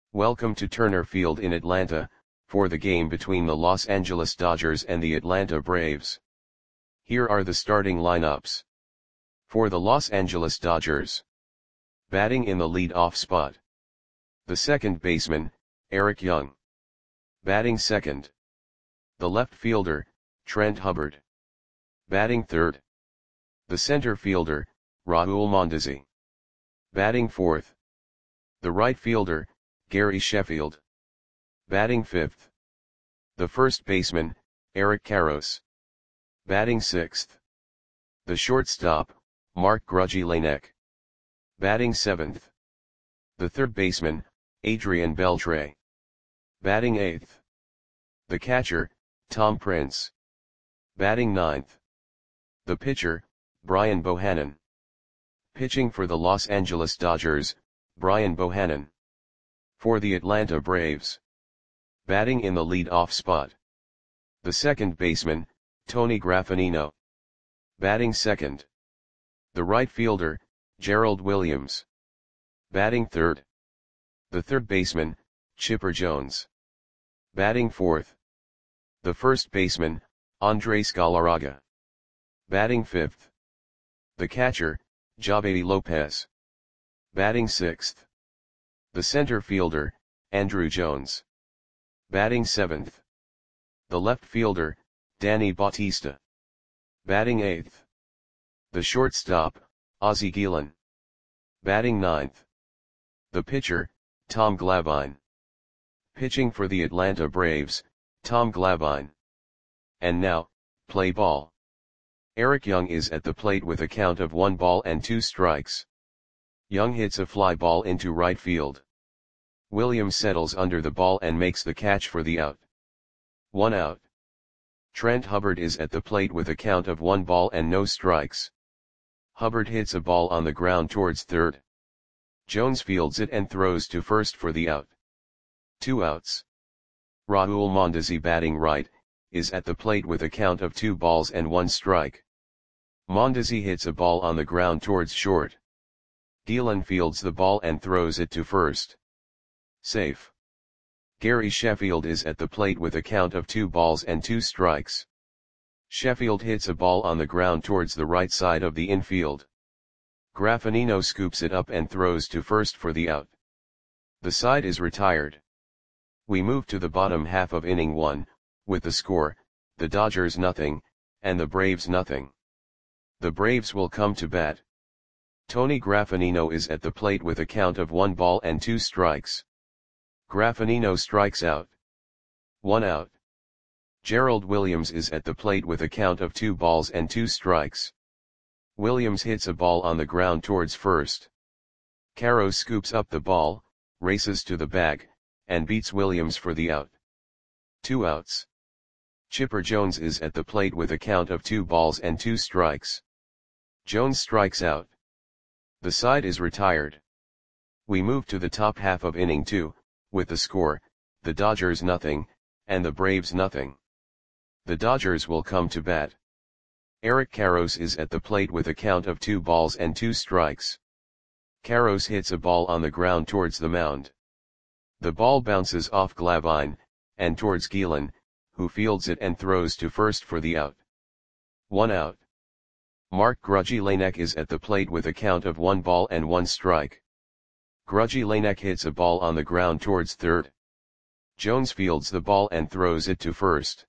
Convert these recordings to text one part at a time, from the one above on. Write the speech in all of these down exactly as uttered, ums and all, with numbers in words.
Welcome to Turner Field in Atlanta, for the game between the Los Angeles Dodgers and the Atlanta Braves. Here are the starting lineups. For the Los Angeles Dodgers. Batting in the lead-off spot. The second baseman, Eric Young. Batting second. The left fielder, Trent Hubbard. Batting third. The center fielder, Raul Mondesi. Batting fourth. The right fielder, Gary Sheffield. Batting fifth. The first baseman, Eric Karros. Batting sixth. The shortstop, Mark Grudzielanek. Batting seventh. The third baseman, Adrian Beltre. Batting eighth. The catcher, Tom Prince. Batting ninth. The pitcher, Brian Bohannon. Pitching for the Los Angeles Dodgers, Brian Bohannon. For the Atlanta Braves. Batting in the lead-off spot. The second baseman, Tony Graffagnino. Batting second. The right fielder, Gerald Williams. Batting third. The third baseman, Chipper Jones. Batting fourth. The first baseman, Andres Galarraga. Batting fifth. The catcher, Javy Lopez. Batting sixth. The center fielder, Andruw Jones. Batting seventh. The left fielder, Danny Bautista. Batting eighth. The shortstop, Ozzie Guillen. Batting ninth. The pitcher, Tom Glavine. Pitching for the Atlanta Braves, Tom Glavine. And now, play ball. Eric Young is at the plate with a count of one ball and two strikes. Young hits a fly ball into right field. Williams settles under the ball and makes the catch for the out. One out. Trent Hubbard is at the plate with a count of one ball and no strikes. Hubbard hits a ball on the ground towards third. Jones fields it and throws to first for the out. Two outs. Raul Mondesi, batting right, is at the plate with a count of two balls and one strike. Mondesi hits a ball on the ground towards short. Guillen fields the ball and throws it to first. Safe. Gary Sheffield is at the plate with a count of two balls and two strikes. Sheffield hits a ball on the ground towards the right side of the infield. Graffagnino scoops it up and throws to first for the out. The side is retired. We move to the bottom half of inning one, with the score, the Dodgers nothing, and the Braves nothing. The Braves will come to bat. Tony Graffagnino is at the plate with a count of one ball and two strikes. Graffagnino strikes out. One out. Gerald Williams is at the plate with a count of two balls and two strikes. Williams hits a ball on the ground towards first. Karros scoops up the ball, races to the bag, and beats Williams for the out. Two outs. Chipper Jones is at the plate with a count of two balls and two strikes. Jones strikes out. The side is retired. We move to the top half of inning two, with the score, the Dodgers nothing, and the Braves nothing. The Dodgers will come to bat. Eric Karros is at the plate with a count of two balls and two strikes. Karros hits a ball on the ground towards the mound. The ball bounces off Glavine, and towards Guillen, who fields it and throws to first for the out. One out. Mark Grudzielanek is at the plate with a count of one ball and one strike. Grudzielanek hits a ball on the ground towards third. Jones fields the ball and throws it to first.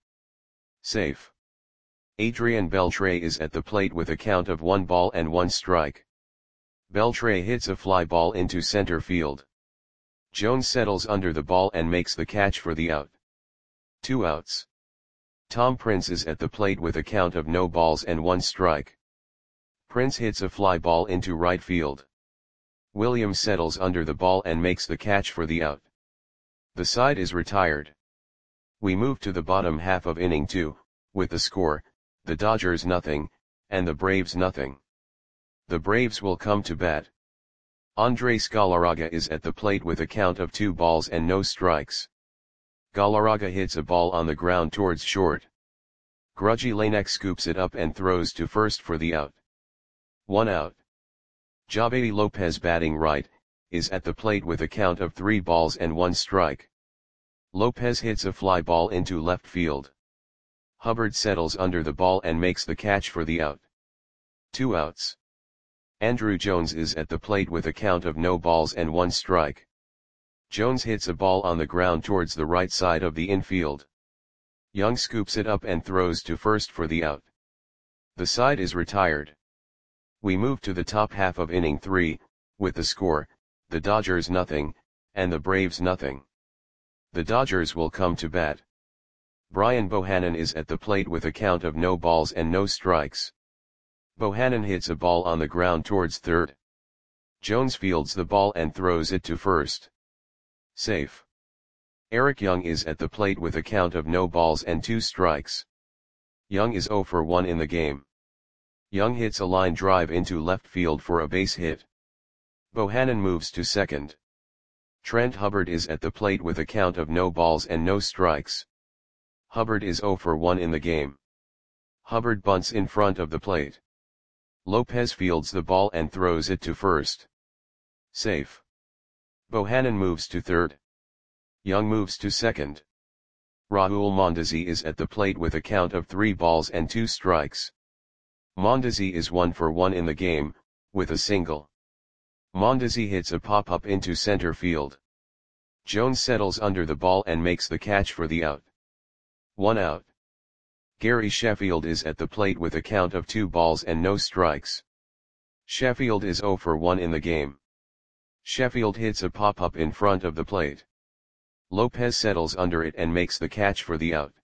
Safe. Adrian Beltre is at the plate with a count of one ball and one strike. Beltre hits a fly ball into center field. Jones settles under the ball and makes the catch for the out. Two outs. Tom Prince is at the plate with a count of no balls and one strike. Prince hits a fly ball into right field. Williams settles under the ball and makes the catch for the out. The side is retired. We move to the bottom half of inning two, with the score, the Dodgers nothing, and the Braves nothing. The Braves will come to bat. Andres Galarraga is at the plate with a count of two balls and no strikes. Galarraga hits a ball on the ground towards short. Grudzielanek scoops it up and throws to first for the out. One out. Javy Lopez, batting right, is at the plate with a count of three balls and one strike. Lopez hits a fly ball into left field. Hubbard settles under the ball and makes the catch for the out. Two outs. Andruw Jones is at the plate with a count of no balls and one strike. Jones hits a ball on the ground towards the right side of the infield. Young scoops it up and throws to first for the out. The side is retired. We move to the top half of inning three, with the score, the Dodgers nothing, and the Braves nothing. The Dodgers will come to bat. Brian Bohannon is at the plate with a count of no balls and no strikes. Bohannon hits a ball on the ground towards third. Jones fields the ball and throws it to first. Safe. Eric Young is at the plate with a count of no balls and two strikes. Young is oh for one in the game. Young hits a line drive into left field for a base hit. Bohannon moves to second. Trent Hubbard is at the plate with a count of no balls and no strikes. Hubbard is oh for one in the game. Hubbard bunts in front of the plate. Lopez fields the ball and throws it to first. Safe. Bohannon moves to third. Young moves to second. Raul Mondesi is at the plate with a count of three balls and two strikes. Mondesi is one for one in the game, with a single. Mondesi hits a pop-up into center field. Jones settles under the ball and makes the catch for the out. One out. Gary Sheffield is at the plate with a count of two balls and no strikes. Sheffield is oh for one in the game. Sheffield hits a pop-up in front of the plate. Lopez settles under it and makes the catch for the out.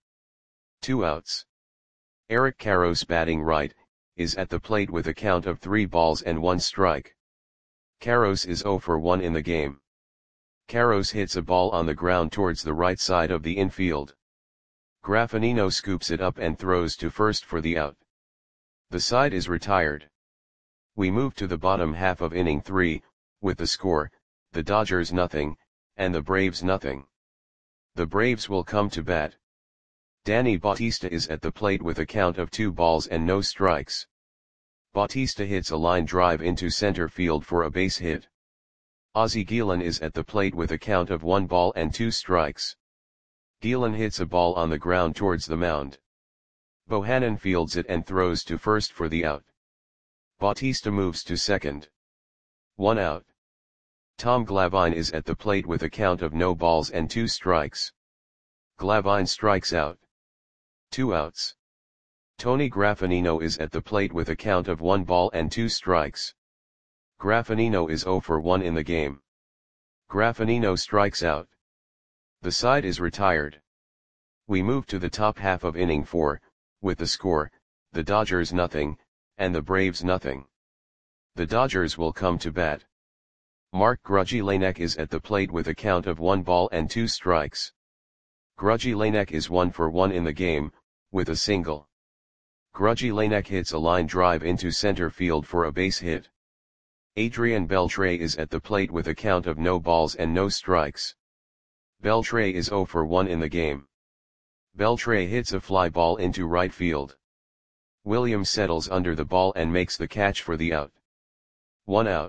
Two outs. Eric Karros, batting right, is at the plate with a count of three balls and one strike. Karros is oh for one in the game. Karros hits a ball on the ground towards the right side of the infield. Graffinino scoops it up and throws to first for the out. The side is retired. We move to the bottom half of inning three, with the score, the Dodgers nothing, and the Braves nothing. The Braves will come to bat. Danny Bautista is at the plate with a count of two balls and no strikes. Bautista hits a line drive into center field for a base hit. Ozzie Guillen is at the plate with a count of one ball and two strikes. Guillen hits a ball on the ground towards the mound. Bohannon fields it and throws to first for the out. Bautista moves to second. One out. Tom Glavine is at the plate with a count of no balls and two strikes. Glavine strikes out. Two outs. Tony Graffinino is at the plate with a count of one ball and two strikes. Graffinino is oh for one in the game. Graffinino strikes out. The side is retired. We move to the top half of inning four, with the score, the Dodgers nothing, and the Braves nothing. The Dodgers will come to bat. Mark Grudzielanek is at the plate with a count of one ball and two strikes. Grudzielanek is one for one in the game, with a single. Grudzielanek hits a line drive into center field for a base hit. Adrian Beltre is at the plate with a count of no balls and no strikes. Beltre is oh for one in the game. Beltre hits a fly ball into right field. Williams settles under the ball and makes the catch for the out. One out.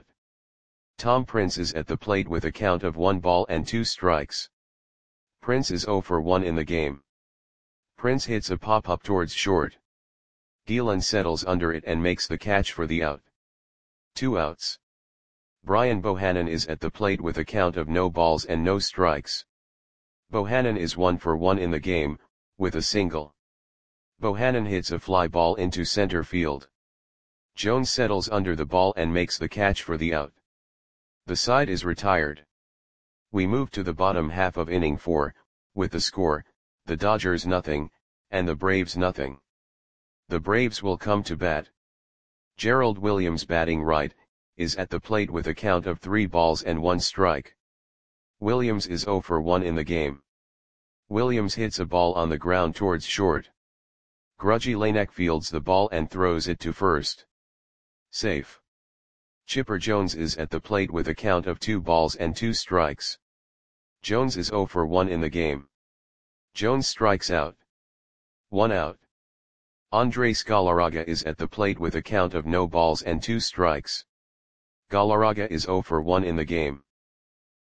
Tom Prince is at the plate with a count of one ball and two strikes. Prince is oh for one in the game. Prince hits a pop-up towards short. Guillen settles under it and makes the catch for the out. Two outs. Brian Bohannon is at the plate with a count of no balls and no strikes. Bohannon is one for one in the game, with a single. Bohannon hits a fly ball into center field. Jones settles under the ball and makes the catch for the out. The side is retired. We move to the bottom half of inning four, with the score, the Dodgers nothing, and the Braves nothing. The Braves will come to bat. Gerald Williams, batting right, is at the plate with a count of three balls and one strike. Williams is oh for one in the game. Williams hits a ball on the ground towards short. Grudzielanek fields the ball and throws it to first. Safe. Chipper Jones is at the plate with a count of two balls and two strikes. Jones is oh for one in the game. Jones strikes out. One out. Andres Galarraga is at the plate with a count of no balls and two strikes. Galarraga is oh for one in the game.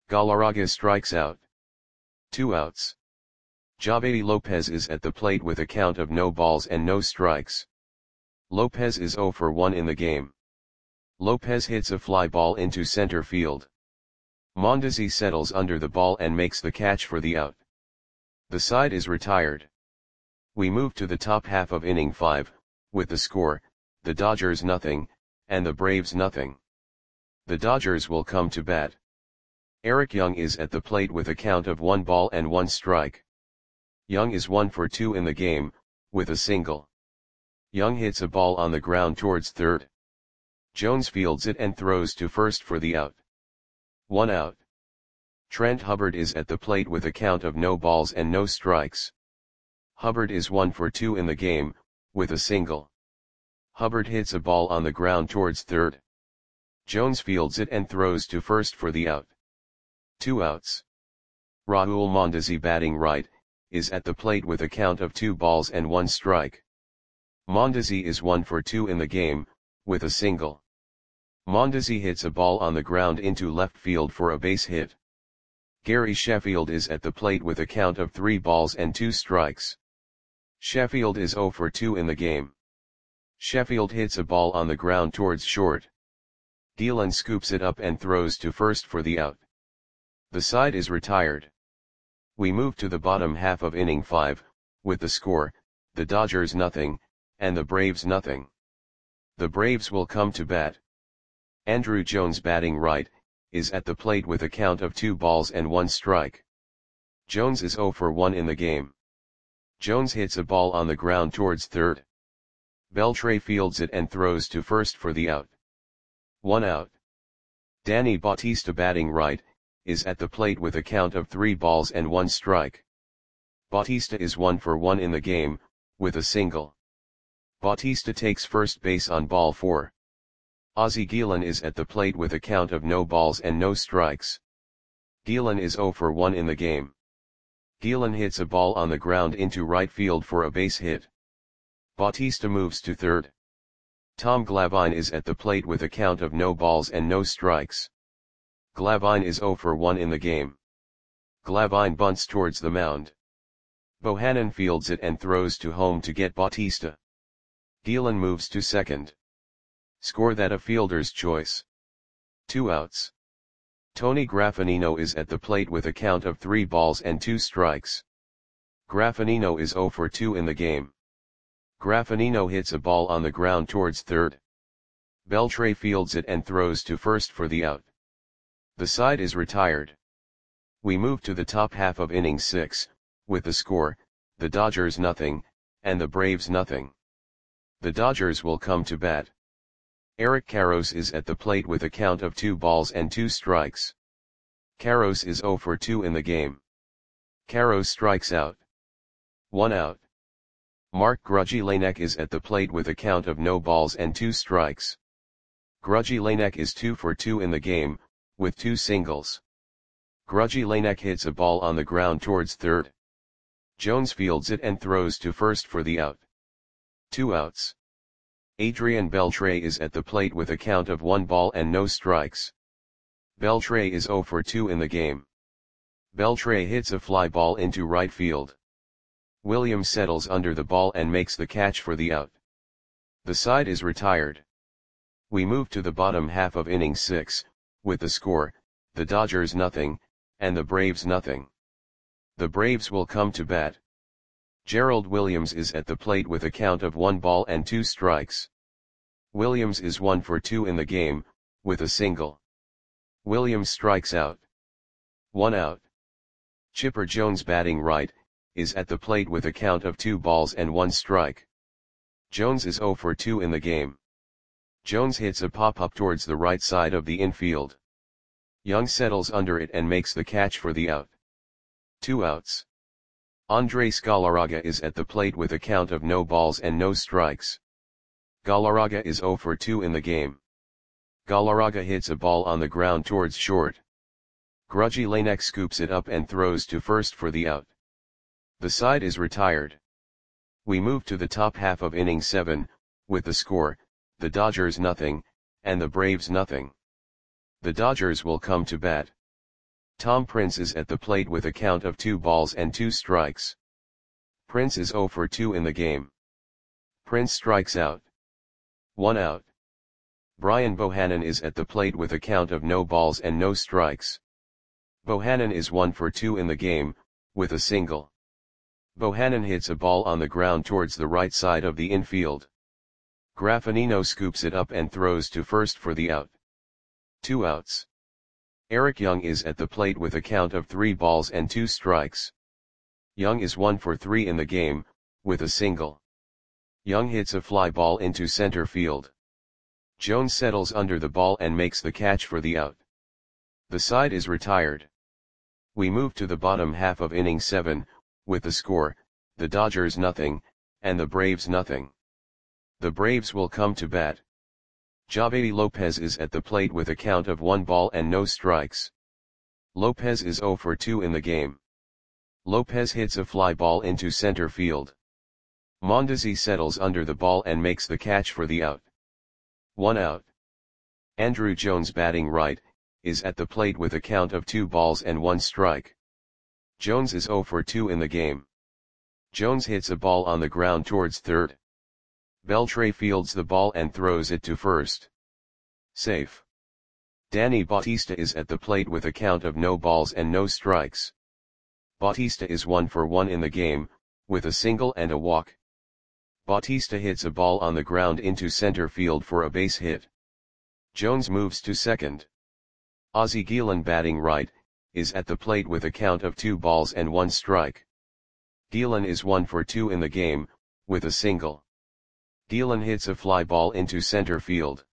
Galarraga strikes out. Two outs. Javedi Lopez is at the plate with a count of no balls and no strikes. Lopez is zero for one in the game. Lopez hits a fly ball into center field. Mondesi settles under the ball and makes the catch for the out. The side is retired. We move to the top half of inning five, with the score, the Dodgers nothing, and the Braves nothing. The Dodgers will come to bat. Eric Young is at the plate with a count of one ball and one strike. Young is one for two in the game, with a single. Young hits a ball on the ground towards third. Jones fields it and throws to first for the out. One out. Trent Hubbard is at the plate with a count of no balls and no strikes. Hubbard is one for two in the game, with a single. Hubbard hits a ball on the ground towards third. Jones fields it and throws to first for the out. Two outs. Raul Mondesi, batting right, is at the plate with a count of two balls and one strike. Mondesi is one for two in the game, with a single. Mondesi hits a ball on the ground into left field for a base hit. Gary Sheffield is at the plate with a count of three balls and two strikes. Sheffield is zero for two in the game. Sheffield hits a ball on the ground towards short. Dillon scoops it up and throws to first for the out. The side is retired. We move to the bottom half of inning five, with the score, the Dodgers nothing, and the Braves nothing. The Braves will come to bat. Andrew Jones, batting right, is at the plate with a count of two balls and one strike. Jones is zero for one in the game. Jones hits a ball on the ground towards third. Beltre fields it and throws to first for the out. One out. Danny Bautista, batting right, is at the plate with a count of three balls and one strike. Bautista is one for one in the game, with a single. Bautista takes first base on ball four. Ozzie Guillen is at the plate with a count of no balls and no strikes. Guillen is zero for one in the game. Guillen hits a ball on the ground into right field for a base hit. Bautista moves to third. Tom Glavine is at the plate with a count of no balls and no strikes. Glavine is zero for one in the game. Glavine bunts towards the mound. Bohannon fields it and throws to home to get Bautista. Guillen moves to second. Score that a fielder's choice. Two outs. Tony Graffinino is at the plate with a count of three balls and two strikes. Graffinino is zero for two in the game. Graffinino hits a ball on the ground towards third. Beltre fields it and throws to first for the out. The side is retired. We move to the top half of inning six, with the score, the Dodgers nothing, and the Braves nothing. The Dodgers will come to bat. Eric Karros is at the plate with a count of two balls and two strikes. Karros is zero for two in the game. Karros strikes out. One out. Mark Grudzielanek is at the plate with a count of no balls and two strikes. Grudzielanek is two for two in the game, with two singles. Grudzielanek hits a ball on the ground towards third. Jones fields it and throws to first for the out. Two outs. Adrian Beltre is at the plate with a count of one ball and no strikes. Beltre is zero for two in the game. Beltre hits a fly ball into right field. Williams settles under the ball and makes the catch for the out. The side is retired. We move to the bottom half of inning six, with the score, the Dodgers nothing, and the Braves nothing. The Braves will come to bat. Gerald Williams is at the plate with a count of one ball and two strikes. Williams is one for two in the game, with a single. Williams strikes out. One out. Chipper Jones, batting right, is at the plate with a count of two balls and one strike. Jones is zero for two in the game. Jones hits a pop-up towards the right side of the infield. Young settles under it and makes the catch for the out. Two outs. Andres Galarraga is at the plate with a count of no balls and no strikes. Galarraga is zero for two in the game. Galarraga hits a ball on the ground towards short. Grudzielanek scoops it up and throws to first for the out. The side is retired. We move to the top half of inning seven, with the score, the Dodgers nothing, and the Braves nothing. The Dodgers will come to bat. Tom Prince is at the plate with a count of two balls and two strikes. Prince is zero for two in the game. Prince strikes out. One out. Brian Bohannon is at the plate with a count of no balls and no strikes. Bohannon is one for two in the game, with a single. Bohannon hits a ball on the ground towards the right side of the infield. Graffinino scoops it up and throws to first for the out. Two outs. Eric Young is at the plate with a count of three balls and two strikes. Young is one for three in the game, with a single. Young hits a fly ball into center field. Jones settles under the ball and makes the catch for the out. The side is retired. We move to the bottom half of inning seven, with the score, the Dodgers nothing, and the Braves nothing. The Braves will come to bat. Javedi Lopez is at the plate with a count of one ball and no strikes. Lopez is zero for two in the game. Lopez hits a fly ball into center field. Mondesi settles under the ball and makes the catch for the out. One out. Andruw Jones, batting right, is at the plate with a count of two balls and one strike. Jones is zero for two in the game. Jones hits a ball on the ground towards third. Beltre fields the ball and throws it to first. Safe. Danny Bautista is at the plate with a count of no balls and no strikes. Bautista is one for one in the game, with a single and a walk. Bautista hits a ball on the ground into center field for a base hit. Jones moves to second. Ozzie Guillen, batting right, is at the plate with a count of two balls and one strike. Guillen is one for two in the game, with a single. Guillen hits a fly ball into center field.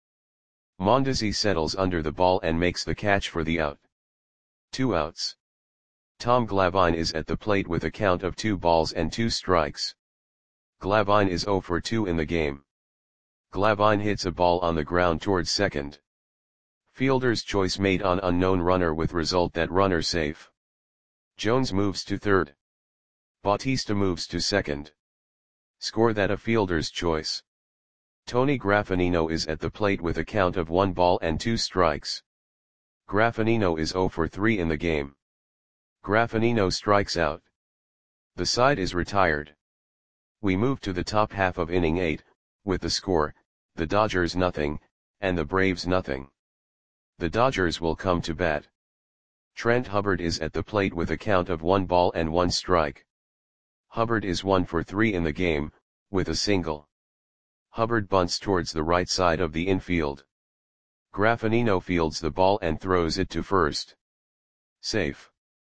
Mondesi settles under the ball and makes the catch for the out. Two outs. Tom Glavine is at the plate with a count of two balls and two strikes. Glavine is zero for two in the game. Glavine hits a ball on the ground towards second. Fielder's choice made on unknown runner with result that runner safe. Jones moves to third. Bautista moves to second. Score that a fielder's choice. Tony Graffinino is at the plate with a count of one ball and two strikes. Graffinino is zero for three in the game. Graffinino strikes out. The side is retired. We move to the top half of inning eight, with the score, the Dodgers nothing, and the Braves nothing. The Dodgers will come to bat. Trent Hubbard is at the plate with a count of one ball and one strike. Hubbard is one for three in the game, with a single. Hubbard bunts towards the right side of the infield. Graffinino fields the ball and throws it to first. Safe.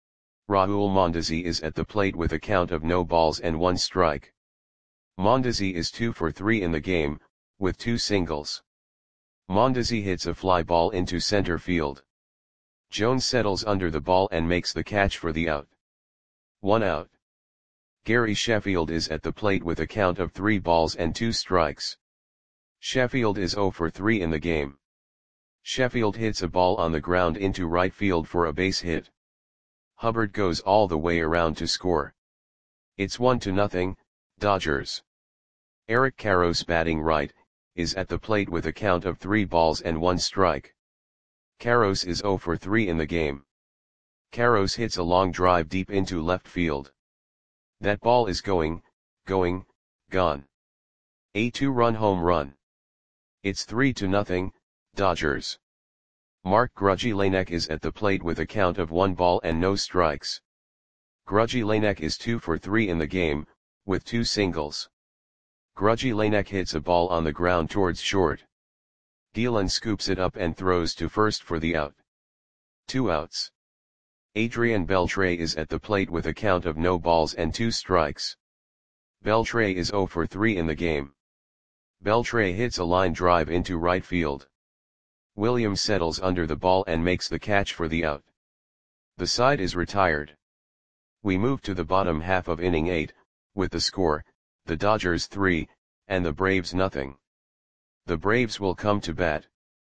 Raul Mondesi is at the plate with a count of no balls and one strike. Mondesi is two for three in the game, with two singles. Mondesi hits a fly ball into center field. Jones settles under the ball and makes the catch for the out. One out. Gary Sheffield is at the plate with a count of three balls and two strikes. Sheffield is zero for three in the game. Sheffield hits a ball on the ground into right field for a base hit. Hubbard goes all the way around to score. It's one to nothing, Dodgers. Eric Karros, batting right, is at the plate with a count of three balls and one strike. Karros is zero for three in the game. Karros hits a long drive deep into left field. That ball is going, going, gone. A two-run home run. It's three to nothing, Dodgers. Mark Grudzielanek is at the plate with a count of one ball and no strikes. Grudzielanek is two for three in the game, with two singles. Grudzielanek hits a ball on the ground towards short. Guillen scoops it up and throws to first for the out. Two outs. Adrian Beltre is at the plate with a count of no balls and two strikes. Beltre is zero for three in the game. Beltre hits a line drive into right field. Williams settles under the ball and makes the catch for the out. The side is retired. We move to the bottom half of inning eight, with the score, the Dodgers three, and the Braves nothing. The Braves will come to bat.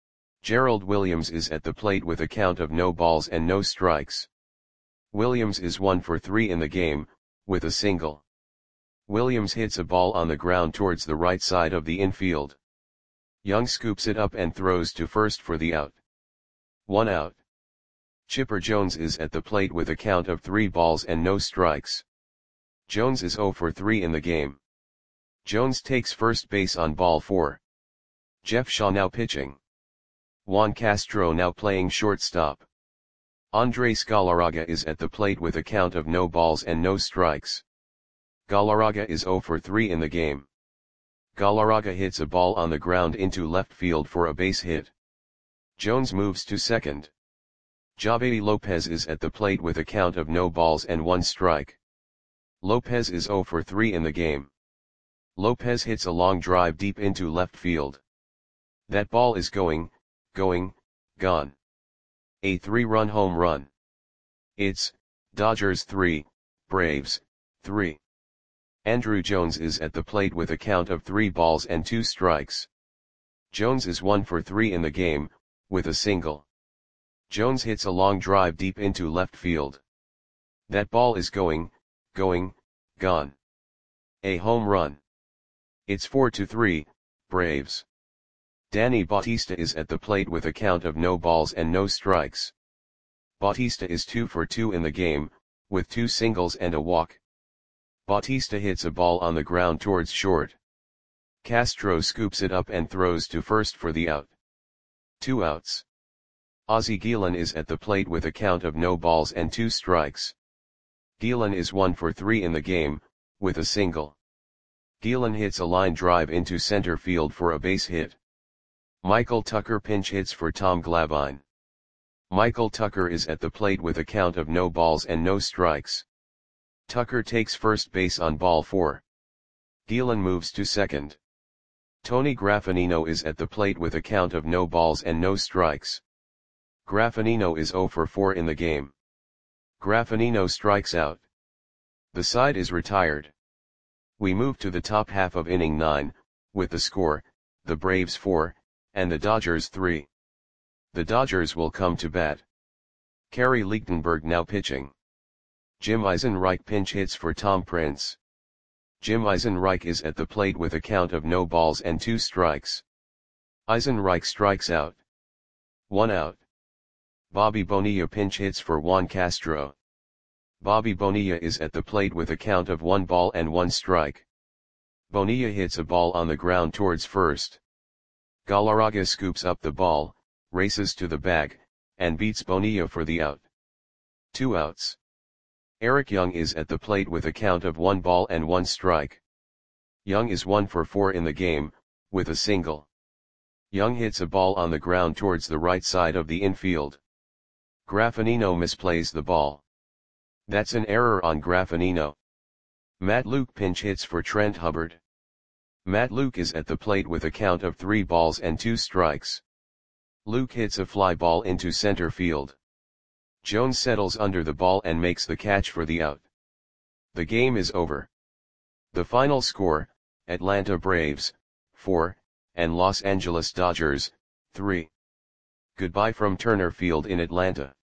Gerald Williams is at the plate with a count of no balls and no strikes. Williams is one for three in the game, with a single. Williams hits a ball on the ground towards the right side of the infield. Young scoops it up and throws to first for the out. One out. Chipper Jones is at the plate with a count of three balls and no strikes. Jones is zero for three in the game. Jones takes first base on ball four. Jeff Shaw now pitching. Juan Castro now playing shortstop. Andres Galarraga is at the plate with a count of no balls and no strikes. Galarraga is zero for three in the game. Galarraga hits a ball on the ground into left field for a base hit. Jones moves to second. Javedi Lopez is at the plate with a count of no balls and one strike. Lopez is zero for three in the game. Lopez hits a long drive deep into left field. That ball is going, going, gone. A three-run home run. It's Dodgers three, Braves three. Andruw Jones is at the plate with a count of three balls and two strikes. Jones is one for three in the game, with a single. Jones hits a long drive deep into left field. That ball is going, going, gone. A home run. It's four to three, Braves. Danny Bautista is at the plate with a count of no balls and no strikes. Bautista is two for two in the game, with two singles and a walk. Bautista hits a ball on the ground towards short. Castro scoops it up and throws to first for the out. Two outs. Ozzie Guillen is at the plate with a count of no balls and two strikes. Guillen is one for three in the game, with a single. Guillen hits a line drive into center field for a base hit. Michael Tucker pinch hits for Tom Glavine. Michael Tucker is at the plate with a count of no balls and no strikes. Tucker takes first base on ball four. Guillen moves to second. Tony Graffinino is at the plate with a count of no balls and no strikes. Graffinino is zero for four in the game. Graffinino strikes out. The side is retired. We move to the top half of inning nine, with the score, the Braves four, and the Dodgers three. The Dodgers will come to bat. Kerry Lichtenberg now pitching. Jim Eisenreich pinch hits for Tom Prince. Jim Eisenreich is at the plate with a count of no balls and two strikes. Eisenreich strikes out. One out. Bobby Bonilla pinch hits for Juan Castro. Bobby Bonilla is at the plate with a count of one ball and one strike. Bonilla hits a ball on the ground towards first. Galarraga scoops up the ball, races to the bag, and beats Bonilla for the out. Two outs. Eric Young is at the plate with a count of one ball and one strike. Young is one for four in the game, with a single. Young hits a ball on the ground towards the right side of the infield. Graffinino misplays the ball. That's an error on Graffinino. Matt Luke pinch hits for Trent Hubbard. Matt Luke is at the plate with a count of three balls and two strikes. Luke hits a fly ball into center field. Jones settles under the ball and makes the catch for the out. The game is over. The final score, Atlanta Braves, four, and Los Angeles Dodgers, three. Goodbye from Turner Field in Atlanta.